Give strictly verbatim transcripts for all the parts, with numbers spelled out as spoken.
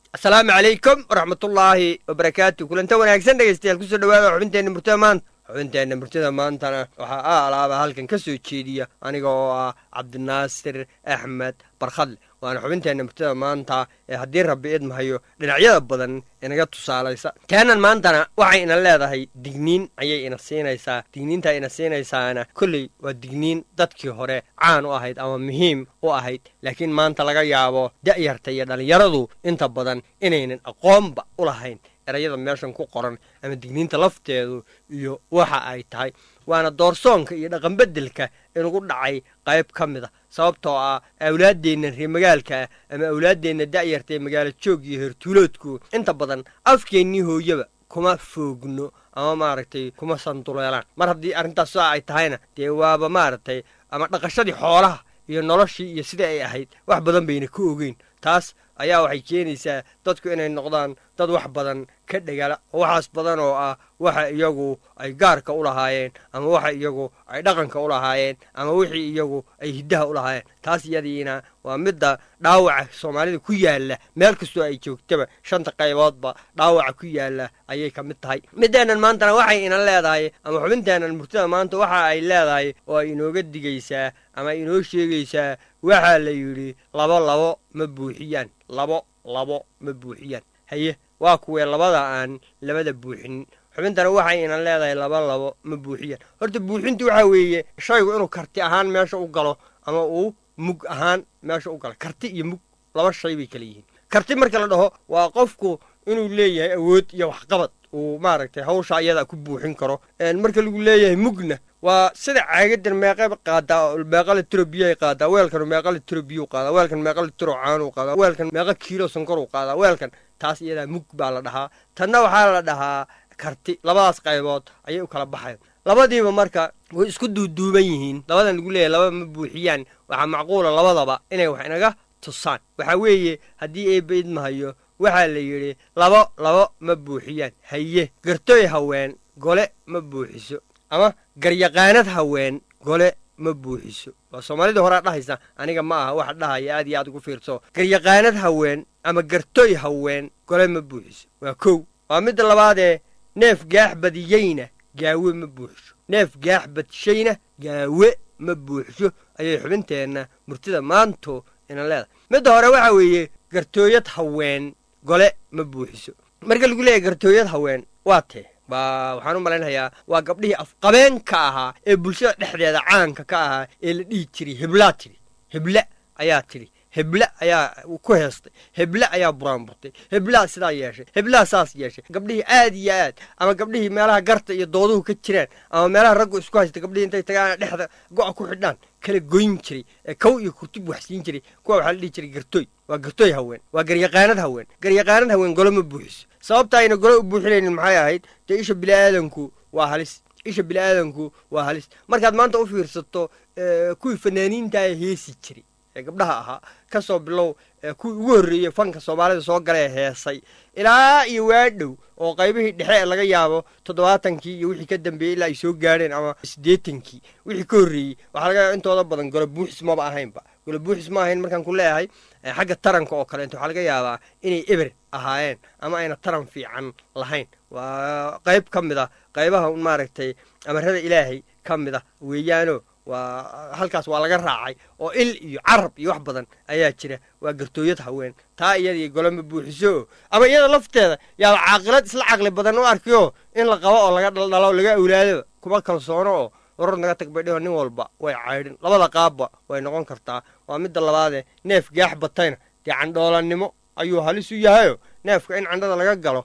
السلام عليكم ورحمة الله وبركاته. كلنتا wanaagsan dhageystayaal ku soo dhawaada xubinteena murtada maanta. xubinteena murtada maantana waxa alaaba halkan ka soo jeediya aniga oo ah Cabdinaasir Axmed Barkhad. waana xubinteena murtada maanta ee haddii Rabbi idma hayo dhinacyada badan inaga tusaalaysa. keenan maantana waxay ina leedahay digniin ayay ina siinaysaa. digniinta ina siinaysaana kulli waa digniin dadkii hore caan u ahayd ama muhiim u ahayd, laakiin maanta laga yaabo da'yarta iyo dhalinyaradu inta badan inaynan aqoonba u lahayn erayada meeshan ku qoran ama digniinta lafteedu iyo waxa ay tahay. waana doorsoonka iyo dhaqan bedelka inugu dhacay qayb ka mid ah, sababtoo ah awlaadeenna reer magaalka ama awlaadeenna da'yarta ee magaalo joog iyo hertuuloodku inta badan afkeennii hooyaba kuma foogno ama maaragtay kuma sanduleelaan. mar haddii arrintaas saa ay tahayna dee waaba maaragtay ama dhaqashadii xoolaha iyo noloshii iyo sida ay ahayd wax badan bayna ku ogeyn. taas ayaa waxay keenaysaa dadku inay noqdaan dad wax badan ka dhagala, waxaas badan oo ah waxa iyagu ay gaarka u lahaayeen ama waxa iyagu ay dhaqanka u lahaayeen ama wixii iyagu ay hiddaha u lahaayeen. taas iyadiina waa midda dhaawaca Soomaalida ku yaala meel kastoo ay joogtaba shanta qayboodba dhaawaca ku yaala ayay ka mid tahay. mideenan maantana waxay ina leedahay ama xubinteenan murtada maanta waxa ay leedahay oo ay inooga digaysaa ama inoo sheegaysaa waxa la yidhi labo labo ma buuxiyaan. labo labo ma buuxiyaan. haye waa kuwee labada aan labada buuxin. xubintana waxay ina leedahay laba labo ma buuxiyaan. horta buuxintu waxa weeye shaygu inuu karti ahaan meesha u galo ama uu mug ahaan meesha u galo. karti iyo mug laba shay bay kala yihiin. karti marka la dhaho waa qofku inuu leeyahay awood iyo waxqabad uu maaragtay hawsha iyada ku buuxin karo. marka lagu leeyahay mugna waa sida caagadan meeqayb qaadaa meeqala tiro biyo qaadaa, weelkan meeqala tiro biyo qaadaa, weelkan meeqala tiro caano qaadaa, weelkan meeqa kiilo sonkor qaadaa, weelkan taas iyada mug baa la dhahaa. tanna waxaa la dhahaa karti. labadaas qaybood ayay u kala baxayaan. labadiiba marka way isku duuduuban yihiin. labadan lagu leeyahay laba ma buuxiyaan waxa macquula labadaba inay wax inaga tusaan. waxa weeye haddii ay bayd mahayo waxa la yiri labo labo ma buuxiyaan. haye gartooy haween gole ma buuxiso ama garyaqaanad haween gole ma buuxiso. waa Soomaalida hore dhahaysa, aniga ma aha waxa dhahaya aad iyo aad ugu fiirso. garyaqaanad haween ama gartooy haween gole ma buuxiso waa kow. waa midda labaad ee neef gaax badiyeyna gaawe ma buuxiso. neef gaax badshayna gaawe ma buuxiso ayay xubinteenna murtida maanto ina leedahay. midda hore waxa weeye gartooyad haween gole ma buuxiso. marka lagu leeyahay gartooyad haween waa tee ba waxaan u malaynayaa waa gabdhihii afqabeenka ahaa ee bulshada dhexdeeda caanka ka ahaa ee la dhihi jiray heblaa tiri. hebla ayaa tiri. hebla ayaa ku heestay. hebla ayaa buraanburtay. heblaa sidaa yeeshay. heblaa saas yeeshay. gabdhihii aad iyo aad ama gabdhihii meelaha garta iyo dooduhu ka jiraan ama meelaha raggu isku haysta gabdhihii intay tagaan dhexda go'a ku xidhaan kala goyn jiray ee kow iyo kurtib waxsiin jiray. kuwa waxaa la dhihi jiray gartooy. waa gartooy haween. waa garyaqaanad haween. garyaqaanad haween golo ma buuxiso. sababta ayna golo u buuxinaynin maxay ahayd? dee isha bilaadanku waa halis. isha bilaadanku waa halis. markaad maanta u fiirsato kuwii fanaaniinta ee heesi jiray ee gabdhaha ahaa ka soo bilow kuwii ugu horreeyey fanka Soomaalida soo galay heesay ilaa iyo waadhow oo qaybihii dhexe ee laga yaabo toddobaatankii iyo wixii ka dambeeyey ilaa ay soo gaadheen ama siddeetankii wixii ka horreeyey waxaa laga yaaba intooda badan golo buuxis maba ahaynba. golo buuxis ma ahayn markaan ku leeyahay xagga taranka oo kale inta waxaa laga yaabaa inay eber ahaayeen ama ayna taran fiican lahayn. waa qayb ka mid ah qaybaha un maaragtay amarada ilaahay ka mid ah weeyaano waa halkaas waa laga raacay oo il iyo carab iyo wax badan ayaa jira. waa gartooyad haween. taa iyadii golo ma buuxiso ama iyada lafteeda yaa caaqilad isla caqli badan u arkiyo in la qabo oo laga dhaldhalo laga awlaado kuma kalsoono oo urur naga tag baydhiyo nin walba way caydhin. labada qaabba way noqon kartaa. waa midda labaadee neef gaax batayna dee candhoolannimo ayuu halis u yahayo neefka in candhada laga galo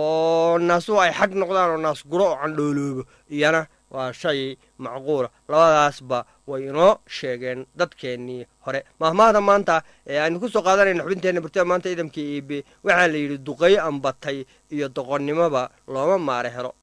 oo naasuhu ay xag noqdaan oo naas guro oo candhooloobo iyana waa shay macquula. labadaasba way inoo sheegeen dadkeennii hore. mahmaahda maanta ee aynu ku soo qaadanayna xubinteenna murtada maanta idamka iibe waxaa la yidhi duqay ambatay iyo doqonnimoba looma maare helo.